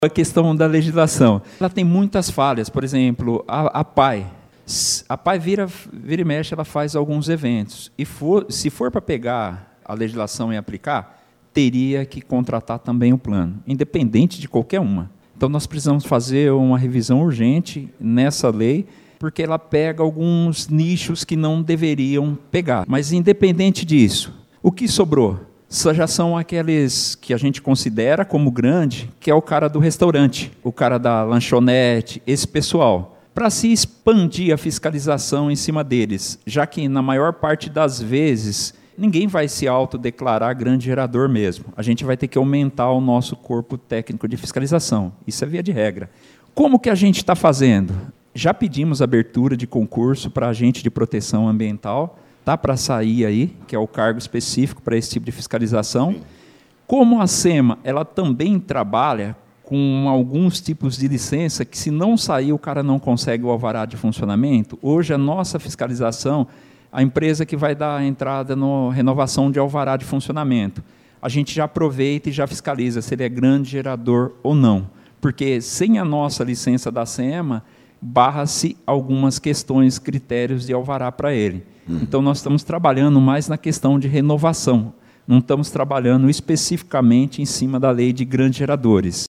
A questão da legislação, ela tem muitas falhas. Por exemplo, a PAI. A PAI vira e mexe, ela faz alguns eventos. E se for para pegar a legislação e aplicar, teria que contratar também o plano, independente de qualquer uma. Então, nós precisamos fazer uma revisão urgente nessa lei, porque ela pega alguns nichos que não deveriam pegar. Mas, independente disso, o que sobrou? Já são aqueles que a gente considera como grande, que é o cara do restaurante, o cara da lanchonete, esse pessoal. Para se expandir a fiscalização em cima deles, já que, na maior parte das vezes, ninguém vai se autodeclarar grande gerador mesmo. A gente vai ter que aumentar o nosso corpo técnico de fiscalização. Isso é via de regra. Como que a gente está fazendo? Já pedimos abertura de concurso para agente de proteção ambiental, tá para sair aí, que é o cargo específico para esse tipo de fiscalização. Como a SEMA, ela também trabalha com alguns tipos de licença que, se não sair, o cara não consegue o alvará de funcionamento. Hoje, a nossa fiscalização, a empresa que vai dar a entrada na renovação de alvará de funcionamento, a gente já aproveita e já fiscaliza se ele é grande gerador ou não. Porque, sem a nossa licença da SEMA, barra-se algumas questões, critérios de alvará para ele. Então, nós estamos trabalhando mais na questão de renovação, não estamos trabalhando especificamente em cima da lei de grandes geradores.